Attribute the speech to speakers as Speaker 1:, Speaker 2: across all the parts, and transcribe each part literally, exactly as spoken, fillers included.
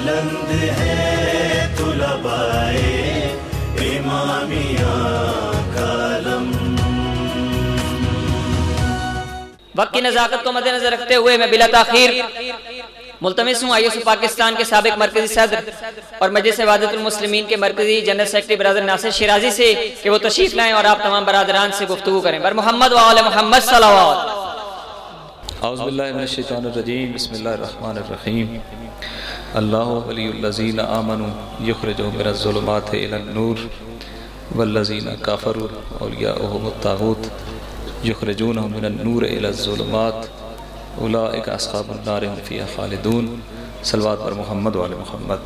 Speaker 1: بلند ہے طلبائے امامیہ کا علم۔
Speaker 2: وقت کی نزاکت کو مد نظر رکھتے ہوئے میں بلا تاخیر ملتمس ہوں آئی ایس او پاکستان کے سابق مرکزی صدر اور مجلس وحدت المسلمین کے مرکزی general secretary brother Nasir Shirazi سے کہ وہ تشریف لائیں اور آپ تمام برادران سے گفتگو کریں۔ بر محمد و آل محمد صلوات۔
Speaker 3: اعوذ باللہ من الشیطان الرجیم، بسم اللہ الرحمن الرحیم۔ اللہ ولی الذین آمنوا یخرجهم من الظلمات الی النور والذین کفروا اولیاؤہم الطاغوت یخرجونہم من النور الی الظلمات اولئک اصحاب النار هم فیہا خالدون۔ صلوات بر محمد و آل محمد۔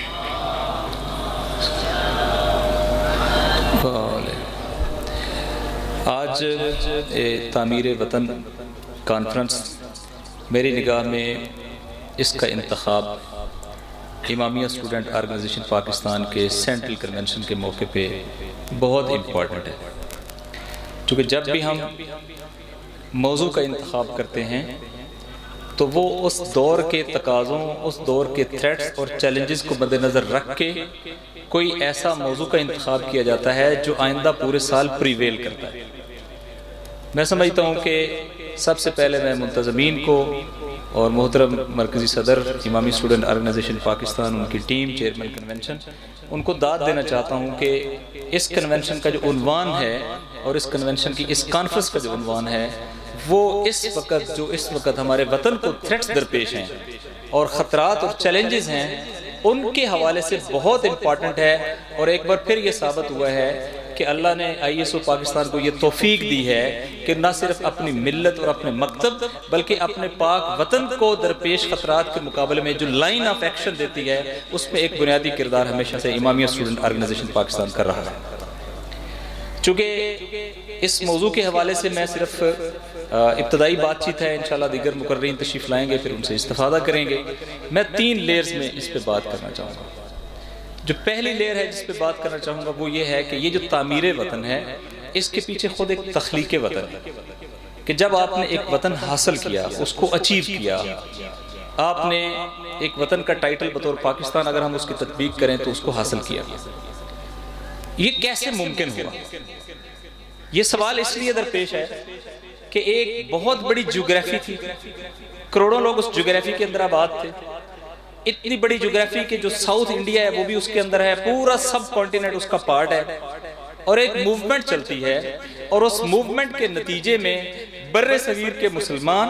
Speaker 3: آج تعمیر وطن کانفرنس میری نگاہ میں اس کا انتخاب امامیہ اسٹوڈنٹ آرگنائزیشن پاکستان کے سینٹرل کنونشن کے موقع پہ بہت امپورٹنٹ ہے، چونکہ جب بھی ہم موضوع کا انتخاب کرتے ہیں تو وہ اس دور کے تقاضوں، اس دور کے تھریٹس اور چیلنجز کو مد نظر رکھ کے کوئی ایسا موضوع کا انتخاب کیا جاتا ہے جو آئندہ پورے سال پریویل کرتا ہے۔ میں سمجھتا ہوں کہ سب سے پہلے میں منتظمین کو اور محترم مرکزی صدر امامی اسٹوڈنٹ آرگنائزیشن پاکستان، ان کی ٹیم، چیئرمین کنونشن، ان کو داد دینا چاہتا ہوں کہ اس کنونشن کا جو عنوان ہے اور اس کنونشن کی اس کانفرنس کا جو عنوان ہے وہ اس وقت جو اس وقت ہمارے وطن کو تھریٹس درپیش ہیں اور خطرات اور چیلنجز ہیں ان کے حوالے سے بہت امپورٹنٹ ہے۔ اور ایک بار پھر یہ ثابت ہوا ہے کہ اللہ نے آئی ایس او پاکستان کو یہ توفیق دی ہے کہ نہ صرف اپنی ملت اور اپنے مکتب بلکہ اپنے پاک وطن کو درپیش خطرات کے مقابلے میں جو لائن آف ایکشن دیتی ہے اس میں ایک بنیادی کردار ہمیشہ سے امامیہ اسٹوڈنٹ آرگنائزیشن پاکستان کر رہا ہے۔ چونکہ اس موضوع کے حوالے سے میں صرف ابتدائی بات چیت ہے، انشاءاللہ دیگر مقررین تشریف لائیں گے، پھر ان سے استفادہ کریں گے۔ میں تین لیئرز میں اس پہ بات کرنا چاہوں گا۔ جو پہلی لیئر ہے جس پہ بات کرنا چاہوں گا وہ یہ ہے کہ یہ جو تعمیر وطن ہے اس کے پیچھے خود ایک تخلیق وطن ہے کہ جب آپ نے ایک وطن حاصل کیا، اس کو اچیو کیا، آپ نے ایک وطن کا ٹائٹل بطور پاکستان اگر ہم اس کی تطبیق کریں تو اس کو حاصل کیا، یہ کیسے ممکن ہوا؟ یہ سوال اس لیے درپیش ہے کہ ایک بہت بڑی جیوگرافی تھی، کروڑوں لوگ اس جیوگرافی کے اندر آباد تھے، اتنی بڑی جیوگرافی کہ جو ساؤتھ انڈیا ہے وہ بھی اس کے اندر ہے، پورا سب کانٹیننٹ اس کا پارٹ ہے، اور ایک موومنٹ چلتی ہے اور اس موومنٹ کے نتیجے میں بر صغیر کے مسلمان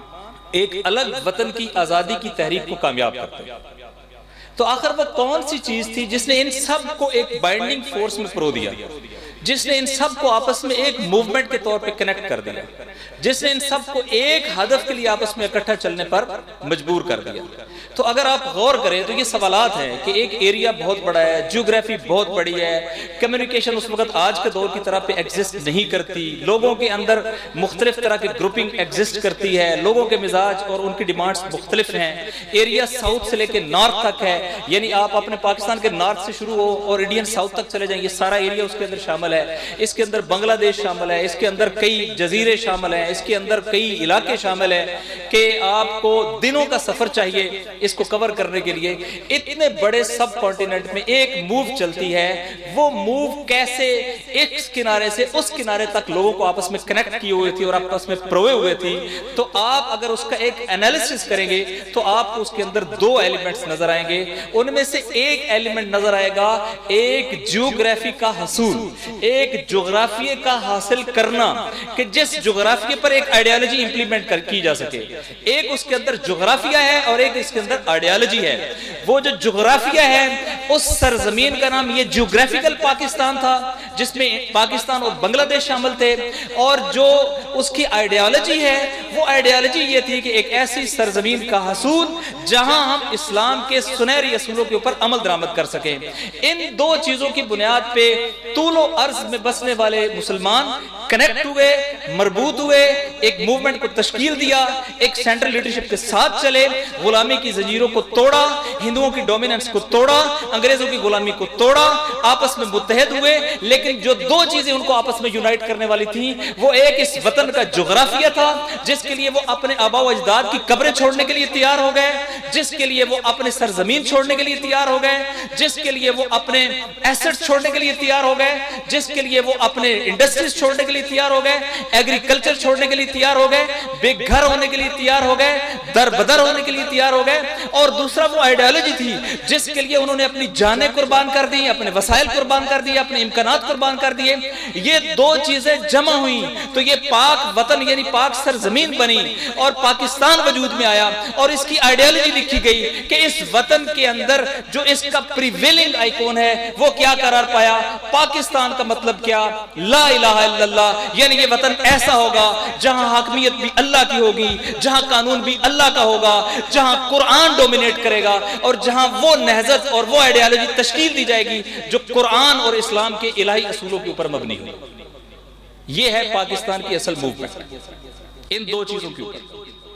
Speaker 3: ایک الگ وطن کی آزادی کی تحریک کو کامیاب کرتے ہیں۔ تو آخر وہ کون سی چیز تھی جس نے ان سب کو ایک بائنڈنگ فورس میں پرو دیا، جس نے ان سب کو آپس میں ایک موومنٹ کے طور پہ کنیکٹ کر دیا، جس نے ان سب کو ایک ہدف کے لیے آپس میں اکٹھا چلنے پر مجبور کر دیا؟ تو اگر آپ غور کریں تو یہ سوالات ہیں کہ ایک ایریا بہت بڑا ہے، جیوگرافی بہت بڑی ہے، کمیونیکیشن اس وقت آج کے دور کی طرح پہ ایگزسٹ نہیں کرتی، لوگوں کے اندر مختلف طرح کی گروپنگ ایگزسٹ کرتی ہے، لوگوں کے مزاج اور ان کی ڈیمانڈز مختلف ہیں، ایریا ساؤتھ سے لے کے نارتھ تک ہے، یعنی آپ اپنے پاکستان کے نارتھ سے شروع ہو اور انڈین ساؤتھ تک چلے جائیں، یہ سارا ایریا اس کے اندر شامل ہے، اس کے اندر بنگلہ دیش شامل ہے، اس کے اندر کئی جزیرے شامل ہیں، اس کے اندر کئی علاقے شامل ہیں کہ آپ کو دنوں کا سفر چاہیے اس کو کور کرنے کے لیے۔ اتنے بڑے سب کانٹیننٹ میں ایک موو چلتی ہے، وہ موو کیسے ایک کنارے سے اس کنارے تک لوگوں کو آپس میں کنیکٹ کی ہوئی تھی اور آپس میں پروے ہوئے تھی، تو آپ اگر اس کا ایک انالیسس کریں گے تو آپ کو اس کے اندر دو ایلیمنٹس نظر آئیں گے۔ ان میں سے ایک ایلیمنٹ نظر آئے گا ایک جیوگرافی کا حصول، ایک جغرافیے کا حاصل کرنا کہ جس جغرافیے پر ایک آئیڈیالوجی امپلیمنٹ کی جا سکے۔ ایک اس کے اندر جغرافیہ ہے اور ایک اس کے اندر آئیڈیالوجی ہے۔ وہ جو جغرافیہ ہے اس سرزمین کا نام یہ جیوگرافیکل پاکستان تھا جس میں پاکستان اور بنگلہ دیش شامل تھے، اور جو اس کی آئیڈیالوجی ہے وہ آئیڈیالوجی یہ تھی کہ ایک ایسی سرزمین کا حصول جہاں ہم اسلام کے سنہری اصولوں کے اوپر عمل درآمد کر سکیں۔ ان دو چیزوں کی بنیاد پہ طول و عرض میں بسنے والے مسلمان کنیکٹ ہوئے, مربوط ہوئے, ایک موومنٹ کو تشکیل دیا, ایک سینٹرل لیڈرشپ کے ساتھ چلے, غلامی کی زنجیروں کو توڑا, ہندوؤں کی ڈومیننس کو توڑا, انگریزوں کی غلامی کو توڑا, آپس میں متحد ہوئے. لیکن جو دو چیزیں ان کو آپس میں یونائٹ کرنے والی تھیں, وہ ایک اس وطن کا جغرافیہ تھا جس کے لیے وہ اپنے آبا و اجداد کی قبریں چھوڑنے کے لیے تیار ہو گئے, جس کے لیے وہ اپنے سرزمین چھوڑنے کے لیے تیار ہو گئے, جس کے لیے وہ اپنے ایسٹ چھوڑنے کے لیے تیار ہو گئے, جس کے لیے وہ اپنے انڈسٹریز چھوڑنے کے لیے تیار ہو گئے, ایگریکلچر چھوڑنے کے لیے تیار ہو گئے, بے گھر ہونے کے لیے تیار ہو گئے, در بدر ہونے کے لیے تیار ہو گئے. اور دوسرا وہ آئیڈیالوجی تھی جس کے لیے انہوں نے اپنی جانیں قربان کر دی, اپنے وسائل قربان کر دیے, اپنے امکانات قربان کر دیے. یہ دو چیزیں جمع ہوئی تو یہ پاک وطن یعنی پاک سرزمین بنی اور پاکستان وجود میں آیا. اور اس کی آئیڈیالوجی لکھی گئی کہ اس وطن کے اندر جو اس کا پریویلنگ آئیکون ہے وہ کیا قرار پایا, پاکستان کا مطلب کیا, لا الہ الا اللہ, یعنی یہ وطن ایسا ہوگا جہاں حاکمیت بھی اللہ کی ہوگی, جہاں قانون بھی اللہ کا ہوگا, جہاں قرآن ڈومینیٹ کرے گا, اور جہاں وہ نہضت اور وہ آئیڈیالوجی تشکیل دی جائے گی جو قرآن اور اسلام کے الہی اصولوں کے اوپر مبنی ہو. یہ ہے پاکستان کی اصل موومنٹ, ان دو چیزوں کے اوپر.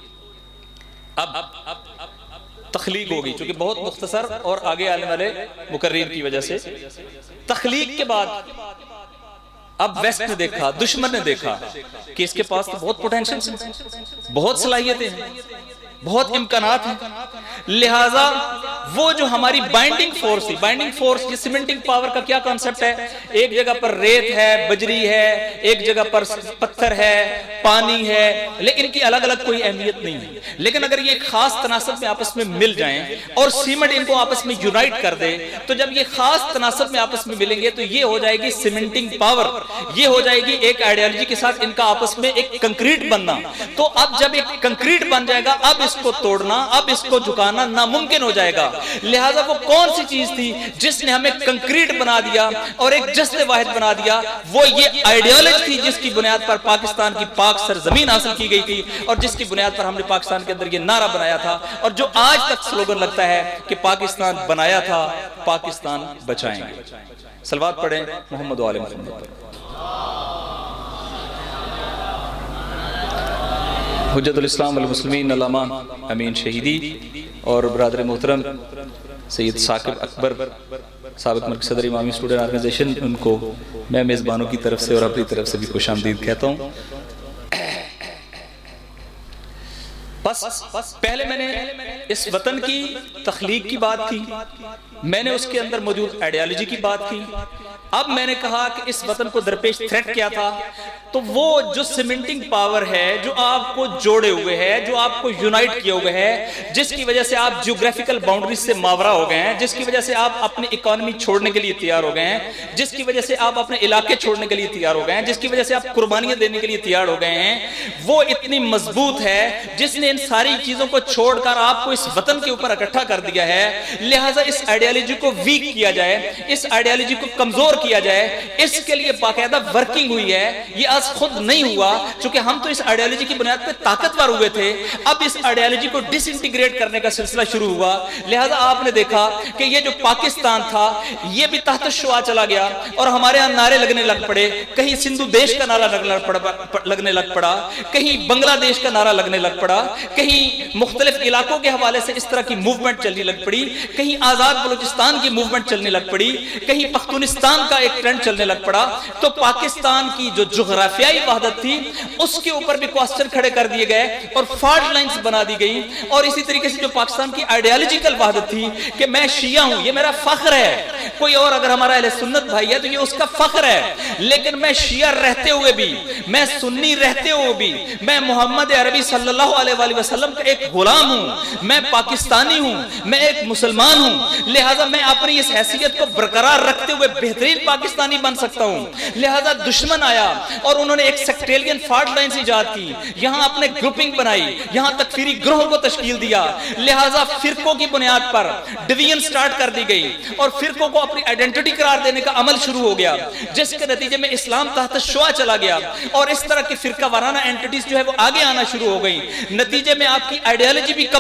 Speaker 3: اب تخلیق ہوگی, چونکہ بہت مختصر اور آگے آنے والے مقررین کی وجہ سے. تخلیق کے بعد اب ویسٹ نے دیکھا, دشمن نے دیکھا کہ اس کے پاس تو بہت پوٹینشل ہیں, بہت صلاحیتیں ہیں, بہت امکانات ہیں. لہٰذا وہ جو ہماری بائنڈنگ فورس تھی, بائنڈنگ فورس یہ سیمنٹنگ پاور کا کیا کانسیپٹ ہے, ایک جگہ پر ریت ہے, بجری ہے, ایک جگہ پر پتھر ہے, پانی ہے, لیکن ان کی الگ الگ کوئی اہمیت نہیں ہے. لیکن اگر یہ ایک خاص تناسب میں آپس میں مل جائیں اور سیمنٹ ان کو آپس میں یونائٹ کر دے, تو جب یہ خاص تناسب میں آپس میں ملیں گے تو یہ ہو جائے گی سیمنٹنگ پاور, یہ ہو جائے گی ایک آئیڈیالوجی کے ساتھ ان کا آپس میں ایک کنکریٹ بننا. تو اب جب ایک کنکریٹ بن جائے گا, اب اس کو توڑنا, اب اس کو جھکانا ناممکن ہو جائے گا. لہٰذا وہ کون سی چیز تھی جس نے ہمیں کنکریٹ بنا دیا اور ایک جسد واحد بنا دیا, وہ یہ آئیڈیالوجی تھی جس کی بنیاد پر پاکستان کی پاک سرزمین حاصل کی گئی تھی, اور جس کی بنیاد پر ہم نے پاکستان کے اندر یہ نعرہ بنایا تھا, اور جو آج تک سلوگن لگتا ہے کہ پاکستان بنایا تھا, پاکستان بچائیں گے. صلوات پڑھیں محمد و آل محمد پر. حجت الاسلام والمسلمین علامہ امین شہیدی اور برادر محترم سید ثاقب اکبر سابق مرکزی صدر امامی اسٹوڈنٹ آرگنائزیشن, ان کو میں میزبانوں کی طرف سے اور اپنی طرف سے بھی خوش آمدید کہتا ہوں. بس پہلے میں نے اس وطن کی تخلیق کی بات کی, میں نے اس کے اندر موجود آئیڈیالوجی کی بات کی. اب میں نے کہا کہ اس وطن کو درپیش تھریٹ کیا تھا, تو وہ جو سیمنٹنگ پاور ہے جو آپ کو جوڑے ہوئے ہے, جو آپ کو یونائٹ کیا ہوئے ہے, جس کی وجہ سے آپ جیوگرافیکل باؤنڈریز سے ماورا ہو گئے ہیں, جس کی وجہ سے آپ اپنی اکانومی چھوڑنے کے لیے تیار ہو گئے ہیں, جس کی وجہ سے آپ اپنے علاقے چھوڑنے کے لیے تیار ہو گئے ہیں, جس کی وجہ سے آپ قربانیاں دینے کے لیے تیار ہو گئے ہیں, وہ اتنی مضبوط ہے جس نے ان ساری چیزوں کو چھوڑ کر آپ کو اس وطن کے اوپر اکٹھا کر دیا ہے. لہٰذا اس آئیڈیالوجی کو ویک کیا جائے, اس آئیڈیالوجی کو کمزور کیا جائے, اس کے لیے باقاعدہ ورکنگ ہوئی ہے. یہ آج خود نہیں ہوا, چونکہ ہم تو اس آئیڈیالوجی کی بنیاد پہ طاقتور ہوئے تھے, اب اس آئیڈیالوجی کو ڈس انٹیگریٹ کرنے کا سلسلہ شروع ہوا. لہٰذا آپ نے دیکھا کہ یہ جو پاکستان تھا یہ بھی تحت الشعاع چلا گیا, اور ہمارے ہاں نعرے لگنے لگ پڑے, کہیں سندھو دیش کا نعرہ لگنے لگ پڑا, کہیں بنگلہ دیش کا نعرہ لگنے لگ پڑا, کہیں مختلف علاقوں کے حوالے سے اس طرح کی موومنٹ چلنے لگ پڑی, کہیں آزاد بلوچستان کی موومنٹ چلنے لگ پڑی, کہیں پختونستان کا ایک ٹرینڈ چلنے لگ پڑا. تو پاکستان کی جو جغرافیائی وحدت تھی اس کے اوپر بھی کوسچن کھڑے کر دیے گئے اور فالٹ لائنز بنا دی گئی. اور اسی طریقے سے جو پاکستان کی آئیڈیالوجیکل وحدت تھی کہ میں شیعہ ہوں, یہ میرا فخر ہے, کوئی اور اگر ہمارا اہل سنت بھائی ہے تو یہ اس کا فخر ہے, لیکن میں شیعہ رہتے ہوئے بھی, میں سنی رہتے ہوئے بھی, میں محمد عربی صلی اللہ علیہ وآلہ وسلم کا ایک غلام ہوں, میں پاکستانی ہوں, میں ایک مسلمان ہوں. لہٰذا میں اپنی اس حیثیت کو برقرار رکھتے ہوئے بہترین پاکستانی بن سکتا ہوں. لہٰذا دشمن آیا اور انہوں نے ایک سیکٹریلین فالٹ لائنز ایجاد کی, یہاں اپنے گروپنگ بنائی, یہاں تکفیری گروہوں کو تشکیل دیا. لہٰذا فرقوں کی بنیاد پر ڈویژن سٹارٹ کر دی گئی اور فرقوں کو اپنی آئیڈینٹی قرار دینے کا عمل شروع ہو گیا, جس کے نتیجے میں اسلام تحت الشعاع چلا گیا اور اس طرح کی فرقہ وارانہ اینٹیٹیز جو ہے وہ آگے آنا شروع ہو گئی. نتیجے میں آپ کی آئیڈیالوجی بھی کمپرومائز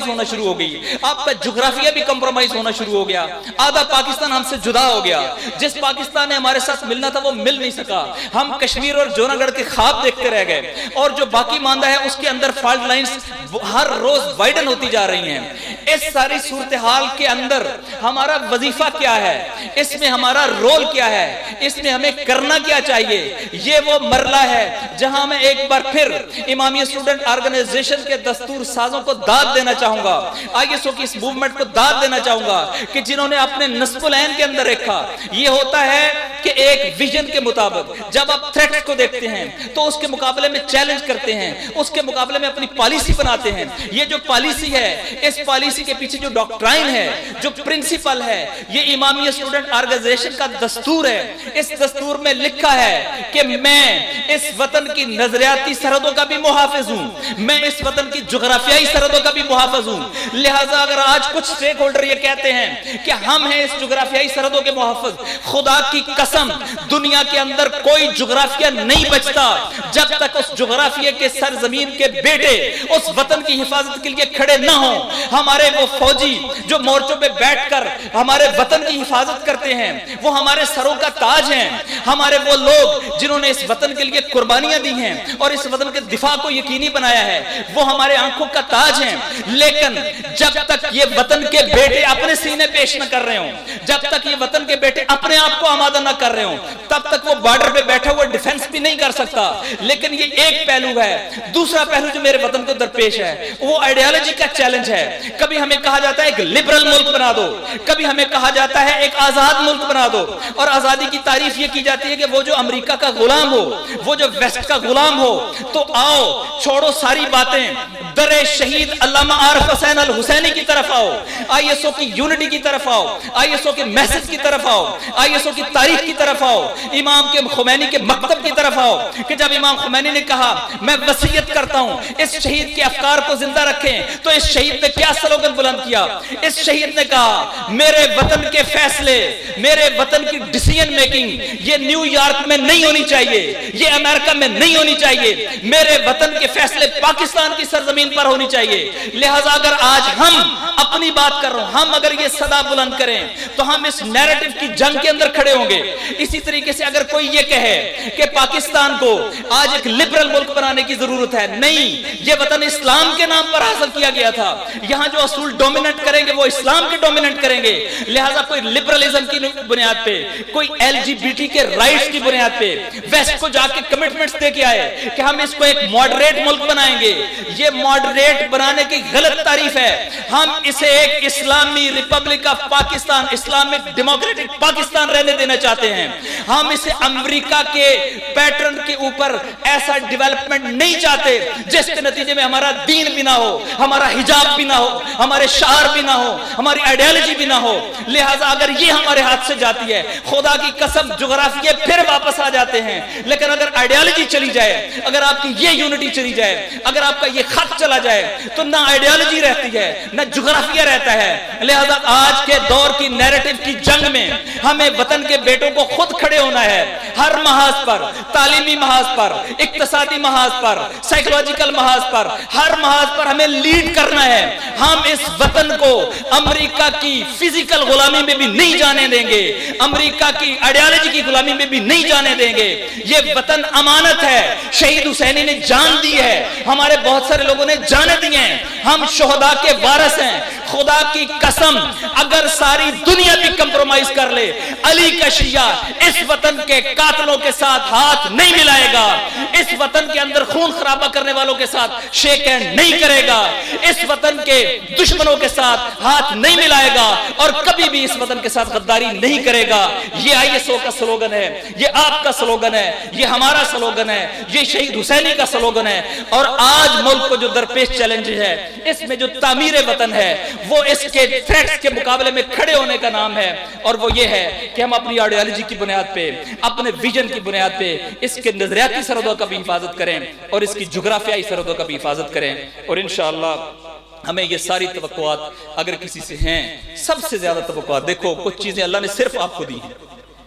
Speaker 3: کمپرومائز ہونا شروع ہو گئی, آپ کا جغرافیہ بھی کمپرومائز ہونا شروع ہو گیا, آدھا پاکستان ہم سے جدا ہو گیا, جس پاکستان نے ہمارے ساتھ ملنا تھا وہ مل نہیں سکا, ہم کشمیر اور جونا گڑھ کے خواب دیکھتے رہ گئے, اور جو باقی ماندہ ہے اس کے اندر فالٹ لائنز ہر روز وائڈن ہوتی جا رہی ہیں. اس ساری صورتحال کے اندر ہمارا وظیفہ کیا ہے, اس میں ہمارا رول کیا ہے, اس میں ہمیں کرنا کیا چاہیے, یہ وہ مرلہ ہے جہاں میں ایک بار پھر امامیہ اسٹوڈنٹ آرگنائزیشن کے دستور سازوں کو داد دینا چاہوں گا, آئی ایس او کی اس موومنٹ کو داد دینا چاہوں گا کہ جنہوں نے اپنے نصب العین کے اندر رکھا. یہ ہوتا ہے کہ ایک ویژن کے مطابق جب آپ تھریٹس کو دیکھتے ہیں تو اس کے مقابلے میں چیلنج کرتے ہیں, اس کے مقابلے میں اپنی پالیسی بناتے ہیں. یہ جو پالیسی ہے, اس پالیسی کے پیچھے جو ڈاکٹرائن ہے, جو پرنسپل ہے, یہ امامیہ اسٹوڈنٹ آرگنائزیشن کا دستور ہے. اس دستور میں لکھا ہے کہ میں اس وطن کی نظریاتی سرحدوں کا بھی محافظ ہوں, میں اس وطن کی جغرافیائی سرحدوں کا بھی محافظ ہوں. لہٰذا اگر آج کچھ سٹیک ہولڈر یہ کہتے ہیں کہ ہم ہیں اس جغرافیائی سرحدوں کے محافظ, خدا کی قسم دنیا کے اندر کوئی جغرافیہ نہیں بچتا جب تک اس جغرافیے کے سرزمین کے بیٹے اس وطن کی حفاظت کے لیے کھڑے نہ ہوں. ہمارے وہ فوجی جو مورچوں پہ بیٹھ کر ہمارے وطن کی حفاظت کرتے ہیں وہ ہمارے سروں کا تاج ہیں. ہمارے وہ لوگ جنہوں نے اس وطن کے لیے قربانیاں دی ہیں اور اس وطن کے دفاع کو یقینی بنایا ہے, وہ ہمارے آنکھوں کا تاج ہیں. لیکن جب تک یہ وطن کے بیٹے اپنے سینے پیش نہ کر رہے ہوں, جب تک یہ وطن کے بیٹے اپنے آپ کو آمادہ نہ کر رہے ہوں, تب تک وہ بارڈر پہ بیٹھا ہوا ڈیفنس بھی نہیں کر سکتا. لیکن یہ ایک پہلو ہے. دوسرا پہلو جو میرے وطن کو درپیش ہے وہ آئیڈیالوجی کا چیلنج ہے. کبھی ہمیں کہا جاتا ہے ایک لبرل ملک بنا دو, کبھی ہمیں کہا جاتا ہے ایک آزاد ملک بنا دو, اور آزادی کی تعریف یہ کی جاتی ہے کہ وہ جو امریکہ کا غلام ہو, وہ جو ویسٹ کا غلام ہو. تو آؤ چھوڑو ساری باتیں, در شہید علامہ عارف حسین الحسینی کی طرف آؤ, آئی ایس او کی یونٹی کی طرف آؤ, آئی ایس او کے میسج کی طرف آؤ, آئی ایس او کی تاریخ کی طرف آؤ, امام کے خمینی کے مکتب کی طرف آؤ کہ جب امام خمینی نے کہا میں وصیت کرتا ہوں اس شہید کے افکار کو زندہ رکھیں, تو اس شہید نے کیا سلوگن بلند کیا؟ اس شہید نے کہا میرے وطن کے فیصلے, میرے وطن کی ڈیسیژن میکنگ یہ نیو یارک میں نہیں ہونی چاہیے, یہ امریکہ میں نہیں ہونی چاہیے, میرے وطن کے فیصلے پاکستان کی سرزمین پر ہونی چاہیے. لہٰذا اگر آج ہم اپنی بات کر رہے ہیں, ہم اگر یہ صدا بلند کریں تو ہم اس نیریٹو کی جنگ کے اندر کھڑے ہوں گے. اسی طریقے سے اگر کوئی یہ کہے کہ پاکستان کو آج ایک لبرل ملک بنانے کی ضرورت ہے, نہیں, یہ وطن اسلام کے نام پر حاصل کیا گیا تھا. یہاں جو اصول ڈومیننٹ کریں گے وہ اسلام کے ڈومیننٹ کریں گے. لہٰذا کوئی لبرلزم کی بنیاد پہ, کوئی ایل جی بی ٹی کے رائٹس کی بنیاد پہ ویسٹ کو جا کے کمٹمنٹس دے کے آئے کہ ہم اس کو ایک ماڈریٹ ملک بنائیں گے, یہ ماڈریٹ بنانے کی غلط تعریف ہے. ہم اسے ایک اسلامی republic of Pakistan, Islamic democratic Pakistan رہنے دینا چاہتے ہیں. ہم اسے امریکہ کے پیٹرن کے اوپر ایسا ڈیولپمنٹ نہیں چاہتے جس کے نتیجے میں ہمارا دین بھی نہ ہو, ہمارا حجاب بھی نہ ہو, ہمارے شعار بھی نہ ہو, ہماری آئیڈیالوجی بھی نہ ہو. لہٰذا اگر یہ ہمارے ہاتھ سے جاتی ہے, خدا کی قسم جغرافیے پھر واپس آ جاتے ہیں. لیکن اگر آئیڈیالوجی چلی جائے, اگر آپ کی یہ یونٹی چلی جائے, اگر آپ کا یہ خط چلا جائے, تو نہ آئیڈیالوجی رہتی ہے نہ جغرافیہ رہتا ہے. لہٰذا آج کے دور کی نیریٹو کی جنگ میں ہمیں وطن کے بیٹوں کو خود کھڑے ہونا ہے, ہر محاذ پر, تعلیمی محاذ پر, اقتصادی محاذ پر, سائیکولوجیکل محاذ پر, ہر محاذ پر ہمیں لیڈ کرنا ہے. ہم اس وطن کو امریکہ کی فزیکل غلامی میں بھی نہیں جانے دیں گے, امریکہ کی آئیڈیالوجی کی غلامی میں بھی نہیں جانے دیں گے. یہ وطن امانت ہے, شہید حسینی نے جان دی ہے, ہمارے بہت سارے لوگوں نے جانے دی ہیں, ہم شہداء کے وارث ہیں. خدا کی قسم اگر ساری دنیا بھی کمپرومائز کر لے, علی کا شیعہ اس وطن کے قاتلوں کے ساتھ ہاتھ نہیں ملائے گا, اس وطن کے اندر خون خرابہ کرنے والوں کے ساتھ شیک ہینڈ نہیں کرے گا, اس وطن کے دشمنوں کے ساتھ ہاتھ نہیں ملائے گا, اور کبھی بھی اس وطن کے ساتھ غداری نہیں کرے گا. یہ آئی ایس او کا سلوگن ہے, یہ آپ کا سلوگن ہے, یہ ہمارا سلوگن ہے, یہ شہید حسینی کا سلوگن ہے. اور آج ملک کو جو درپیش چیلنج ہے, اس میں جو تعمیر وطن ہے, وہ اس کے تھریٹس کے مقابلے میں کھڑے ہونے کا نام ہے. اور وہ یہ ہے کہ ہم اپنی آئیڈیالوجی کی بنیاد پہ, اپنے ویژن کی بنیاد پہ اس کے نظریاتی سرحدوں کا بھی حفاظت کریں اور اس کی جغرافیائی سرحدوں کا بھی حفاظت کریں. اور انشاءاللہ ہمیں یہ ساری توقعات اگر کسی سے ہیں, سب سے زیادہ توقعات, دیکھو کچھ چیزیں اللہ نے صرف آپ کو دی ہیں.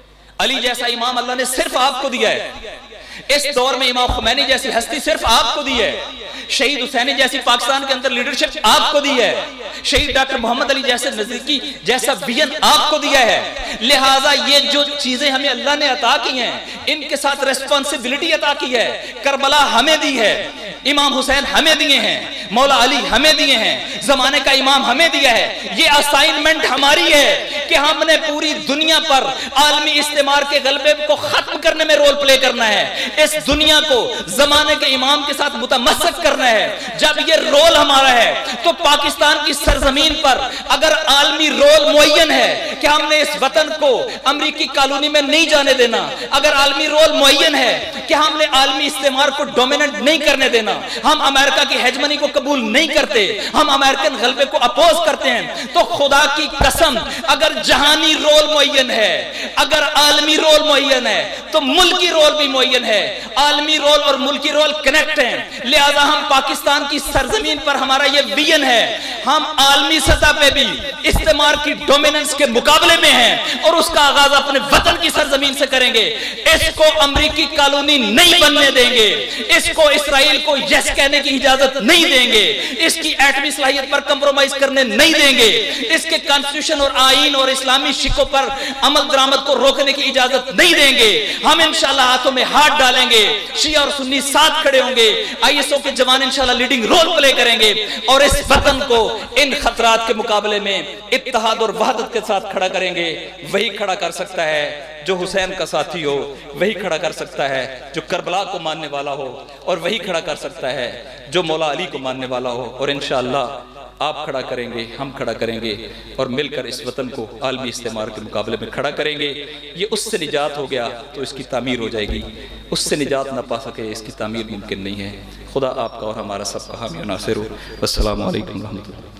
Speaker 3: علی جیسا امام اللہ نے صرف آپ کو دیا ہے. اس دور میں امام خمینی جیسی ہستی صرف آپ کو دی ہے. شہید حسینی جیسی پاکستان کے اندر لیڈرشپ آپ کو دی ہے، شہید ڈاکٹر محمد علی جیسے نزدیکی جیسا ویژن آپ کو دیا ہے، لہٰذا یہ جو چیزیں ہمیں اللہ نے عطا کی ہیں ان کے ساتھ ریسپانسبلٹی عطا کی ہے۔ کربلا ہمیں دی ہے، امام حسین ہمیں دیے ہیں، مولا علی ہمیں دیے ہیں، زمانے کا امام ہمیں دیا ہے۔ یہ اسائنمنٹ ہماری ہے کہ ہم نے پوری دنیا پر عالمی استعمار کے غلبے کو ختم کرنے میں رول پلے کرنا ہے، اس دنیا کو زمانے کے امام کے ساتھ متمسک کرنا ہے۔ جب یہ رول ہمارا ہے تو پاکستان کی سرزمین پر اگر عالمی رول معین ہے کہ ہم نے اس وطن کو امریکی کالونی میں نہیں جانے دینا، اگر عالمی رول معین ہے کہ ہم نے عالمی استعمار کو ڈومیننٹ نہیں کرنے دینا، ہم امریکہ کی ہیجمنی کو قبول نہیں کرتے، ہم امریکن غلبے کو اپوز کرتے ہیں، تو خدا کی قسم اگر جہانی رول معین ہے، اگر عالمی رول معین ہے تو ملکی رول بھی معین ہے۔ عالمی رول اور ملکی رول کنیکٹ ہیں، لہذا ہم پاکستان کی سرزمین پر ہمارا یہ ویژن ہے، ہم عالمی سطح پہ بھی استعمار کی ڈومیننس کے مقابلے میں ہیں اور اس کا آغاز اپنے وطن کی سرزمین سے کریں گے۔ اس کو امریکی کالونی نہیں بننے دیں گے، اس کو اسرائیل کو یس کہنے کی اجازت نہیں دیں گے، اس کی ایٹمی صلاحیت پر کمپرومائز کرنے نہیں دیں گے، اس کے کانسٹیٹیوشن اور آئین اور اسلامی شکوں پر عمل درآمد کو روکنے کی اجازت نہیں دیں گے۔ ہم انشاءاللہ ہاتھوں میں ہاتھ ڈالیں گے، شیعہ اور سنی ساتھ کھڑے ہوں گے، آئی ایس او کے جوان انشاءاللہ لیڈنگ رول پلے کریں گے اور اس وطن کو ان خطرات کے مقابلے میں اتحاد اور وحدت کے ساتھ کھڑا کریں گے۔ وہی کھڑا کر سکتا ہے جو حسین کا ساتھی ہو، وہی کھڑا کر سکتا ہے جو کربلا کو ماننے والا ہو، اور وہی کھڑا کر سکتا ہے جو مولا علی کو ماننے والا ہو، اور انشاءاللہ آپ کھڑا کریں گے، ہم کھڑا کریں گے اور مل کر اس وطن کو عالمی استعمار کے مقابلے میں کھڑا کریں گے۔ یہ اس سے نجات ہو گیا تو اس کی تعمیر ہو جائے گی، اس سے نجات نہ پا سکے اس کی تعمیر ممکن نہیں ہے۔ خدا آپ کا اور ہمارا سب کا حامی و ناصر ہو۔ السلام علیکم ورحمۃ اللہ۔